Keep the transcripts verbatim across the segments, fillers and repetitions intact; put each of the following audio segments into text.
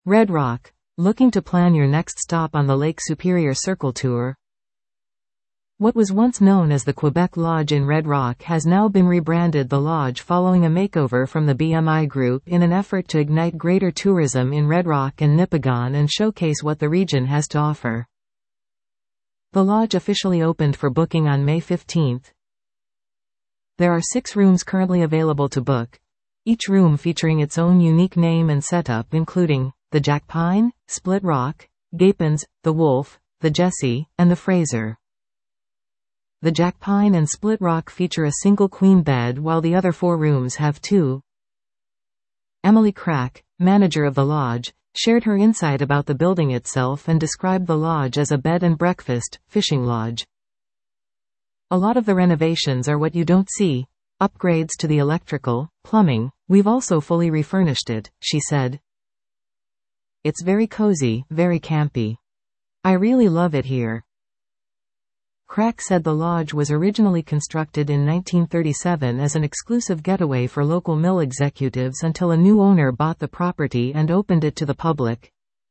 Red Rock. Looking to plan your next stop on the Lake Superior Circle Tour? What was once known as the Quebec Lodge in Red Rock has now been rebranded the Lodge following a makeover from the B M I Group in an effort to ignite greater tourism in Red Rock and Nipigon and showcase what the region has to offer. The Lodge officially opened for booking on May fifteenth. There are six rooms currently available to book, each room featuring its own unique name and setup, including the Jack Pine, Split Rock, Gapins, the Wolf, the Jesse, and the Fraser. The Jack Pine and Split Rock feature a single queen bed while the other four rooms have two. Emily Crack, manager of the Lodge, shared her insight about the building itself and described the Lodge as a bed and breakfast, fishing lodge. A lot of the renovations are what you don't see. Upgrades to the electrical, plumbing, we've also fully refurnished it, she said. It's very cozy, very campy. I really love it here. Crack said the Lodge was originally constructed in nineteen thirty-seven as an exclusive getaway for local mill executives until a new owner bought the property and opened it to the public.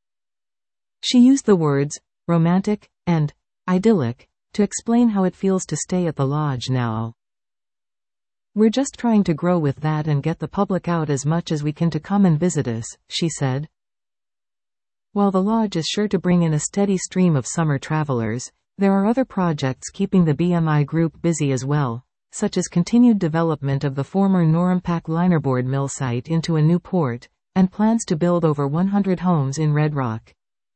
She used the words, romantic, and idyllic, to explain how it feels to stay at the Lodge now. We're just trying to grow with that and get the public out as much as we can to come and visit us, she said. While the Lodge is sure to bring in a steady stream of summer travelers, there are other projects keeping the B M I Group busy as well, such as continued development of the former Norumpac linerboard mill site into a new port, and plans to build over one hundred homes in Red Rock.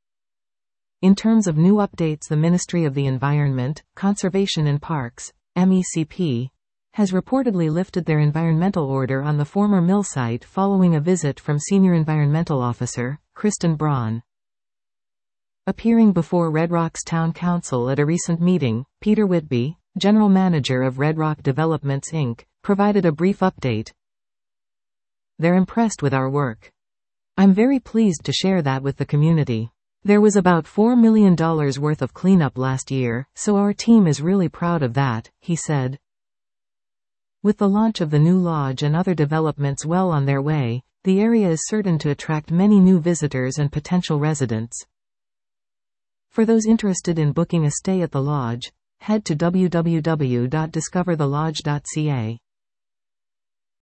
In terms of new updates, the Ministry of the Environment, Conservation and Parks, M E C P, has reportedly lifted their environmental order on the former mill site following a visit from Senior Environmental Officer, Kristen Braun. Appearing before Red Rock's Town Council at a recent meeting, Peter Whitby, General Manager of Red Rock Developments Incorporated, provided a brief update. They're impressed with our work. I'm very pleased to share that with the community. There was about four million dollars worth of cleanup last year, so our team is really proud of that, he said. With the launch of the new lodge and other developments well on their way, the area is certain to attract many new visitors and potential residents. For those interested in booking a stay at the Lodge, head to w w w dot discover the lodge dot c a.